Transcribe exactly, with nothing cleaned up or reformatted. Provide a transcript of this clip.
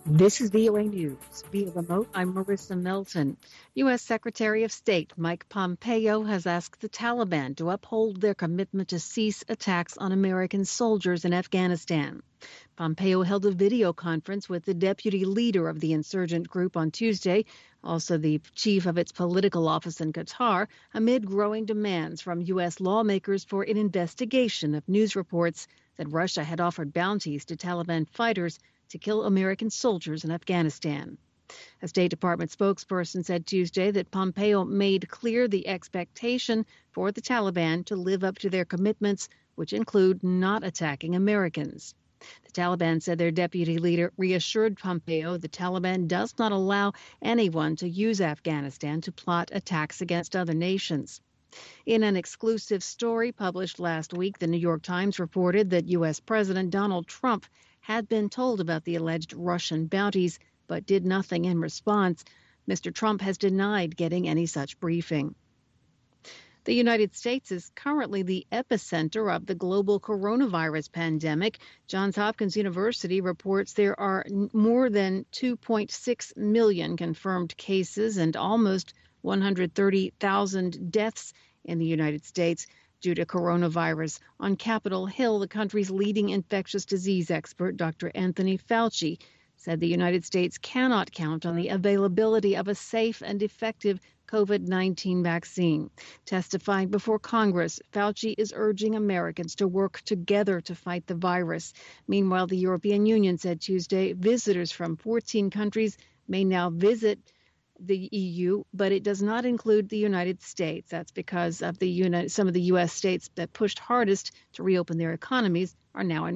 This is V O A News. Via remote, I'm Marissa Melton. U S. Secretary of State Mike Pompeo has asked the Taliban to uphold their commitment to cease attacks on American soldiers in Afghanistan. Pompeo held a video conference with the deputy leader of the insurgent group on Tuesday, also the chief of its political office in Qatar, amid growing demands from U S lawmakers for an investigation of news reports that Russia had offered bounties to Taliban fighters to kill American soldiers in Afghanistan. A State Department spokesperson said Tuesday that Pompeo made clear the expectation for the Taliban to live up to their commitments, which include not attacking Americans. The Taliban said their deputy leader reassured Pompeo the Taliban does not allow anyone to use Afghanistan to plot attacks against other nations. In an exclusive story published last week, the New York Times reported that U S. President Donald Trump had been told about the alleged Russian bounties, but did nothing in response. Mister Trump has denied getting any such briefing. The United States is currently the epicenter of the global coronavirus pandemic. Johns Hopkins University reports there are more than two point six million confirmed cases and almost one hundred thirty thousand deaths in the United States due to coronavirus. On Capitol Hill, the country's leading infectious disease expert, Doctor Anthony Fauci, said the United States cannot count on the availability of a safe and effective COVID nineteen vaccine. Testifying before Congress, Fauci is urging Americans to work together to fight the virus. Meanwhile, the European Union said Tuesday visitors from fourteen countries may now visit the E U, but it does not include the United States. That's because of the United, some of the U S states that pushed hardest to reopen their economies are now in